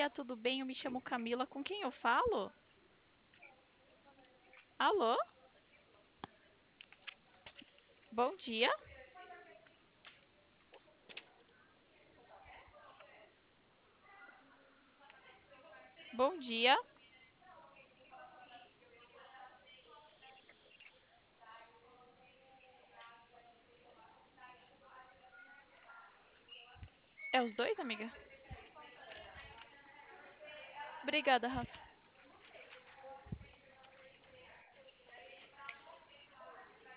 dia, tudo bem? Eu me chamo Camila. Com quem eu falo? Alô? Bom dia. Bom dia. É os dois, amiga? Obrigada, Rafa.